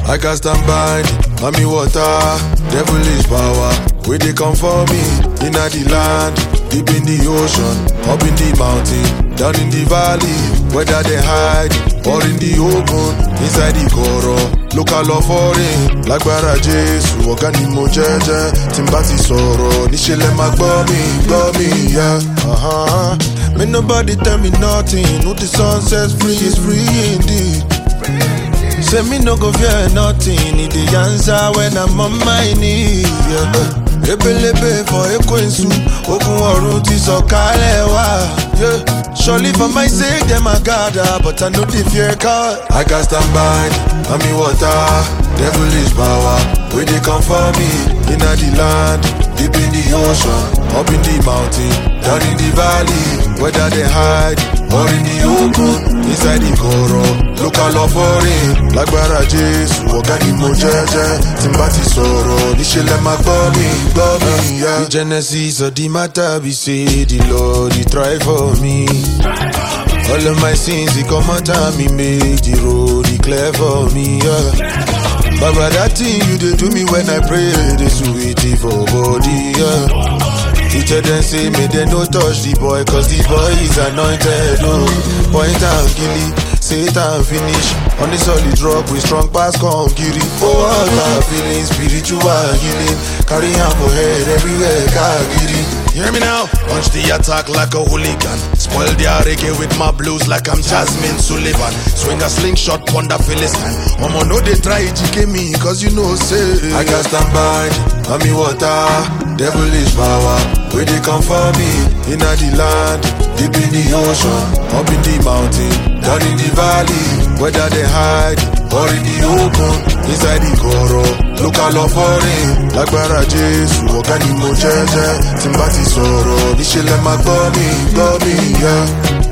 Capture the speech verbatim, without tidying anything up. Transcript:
I can stand by it, mommy water, devilish power. Where they come for me, in the land, deep in the ocean, up in the mountain, down in the valley. Whether they hide or in the open, inside the coro, local or foreign. Like Barajes, Waganimo Jeje, Timbati Soro, Nishele Magbomi, Bomi, yeah. Uh-huh. May nobody tell me nothing. No, the sun says free is free indeed. Say me no go fear nothing. Need the answer when I'm on my knees. Yeah. Ebelebe for Ekwensu, Okun Orun ti sọ̀kalẹ̀ wá. Yeah. Surely for my sake them I gather, but I know the fear God. I can stand by, mommy water, devilish power. Where they come for me, in the land, deep in the ocean, up in the mountain, down in the valley. Whether they hide or in the open, inside the coro, local or foreign. Like Barajes, Waganimo Jeje, Timbati Soro, Nishele Magbomi, Bomi, yeah. The genesis of the matter be say the Lord he try for me. All of my sins he come out and me make the road he clear for me, yeah. Baba, that thing you do to me when I pray, the sweetie for body, yeah. Teacher then say, may they no touch the boy, cause the boy is anointed, oh. Point and kill it, Satan finish. On the solid rock with strong pass, come kiri. Oh, all my feeling, spiritual healing. Carry on for head everywhere, Kagiri. Hear me now, punch the attack like a hooligan. Spoil the reggae with my blues like I'm Jasmine Sullivan. Swing a slingshot, Wonder Philistine. Mama know they try to get me, cause you know say I can stand by, mommy water, devilish power. Where they come for me, in the land, deep in the ocean, up in the mountain, down in the valley. Whether they hide or in the open, inside the coro, local or foreign. Like Barajes, Waganimo Jeje, Timbati Soro, Nishele Magbomi, Bomi, yeah.